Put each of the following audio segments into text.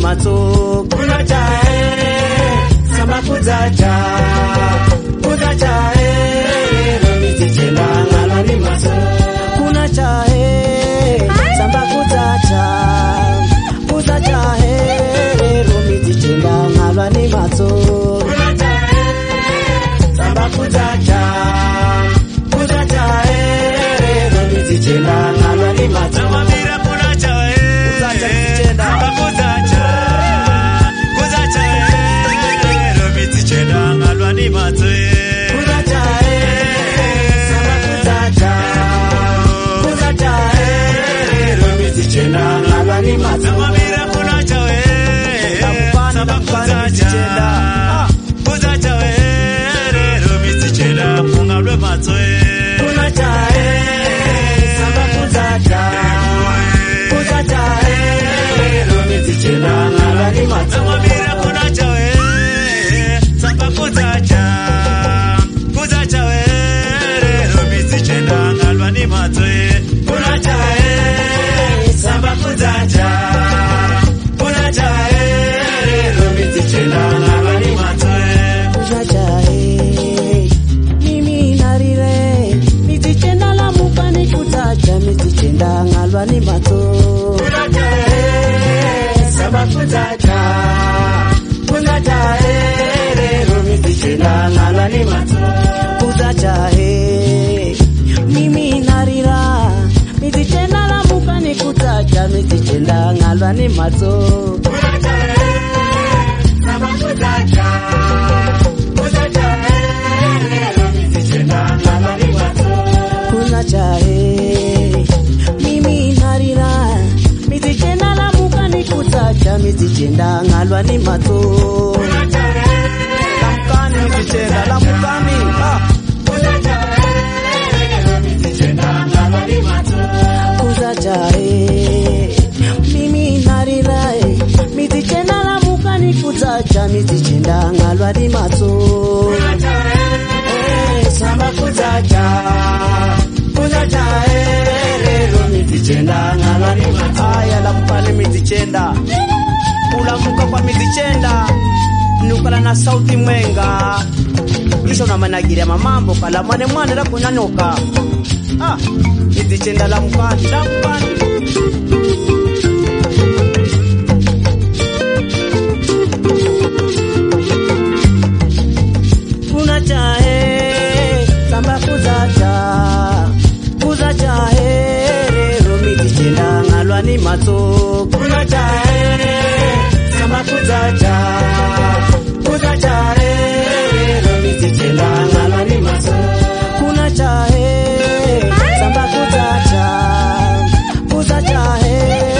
matso kuna chae samba kuzacha romiti chenda ngalwa ni matso kuna chae samba kuzacha romiti chenda ngalwa ni matso kuna chae samba kuzacha romiti chenda ngalwa ni matso ni matso kuna chae mimi narira mitichenda la muka ni kutacha mitichenda ngalwa ni matso lamkani mitichenda la mukami kuza chae mimi narirae mitichenda la muka ni kutacha mitichenda ngalwa ni matso samba kuzacha mitichenda ngalwa ni matso aya la mpale mitichenda ulamuka kwa mitichenda nukala na sauti mwenga isho na managira mamambo kala mwane la kunyanyuka mitichenda la mpani kuna chae samba kuzacha romiti chenda ngalwa ni matso kuna chae samba kuzacha romiti chenda ngalwa ni matso kuna chae samba kuzacha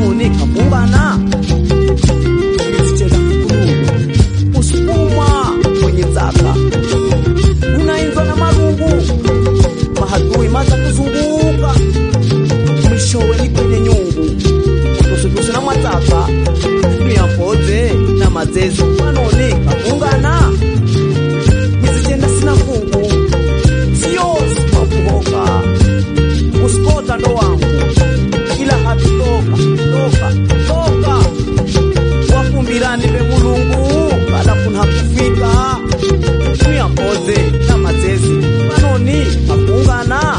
panonika pungana mizichenda kukuru usukuma kwenye zaka unainzwa na marungu mahadui maza kuzunguka mwishowe ni kwenye nyungu utusudusi na mataka tuyampoze na mazezi panonika pungana mizichenda sina fungu siyosi makuhoka usikota ndo wangu ila toka wakumbirani be mulungu kala kuna kufika tuyampoze na mazezi panoni pakungana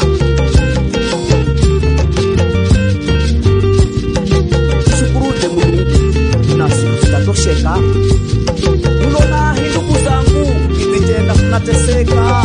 shukurude mulungu nasi tutatosheka ulona hinduku zangu izijenda kunateseka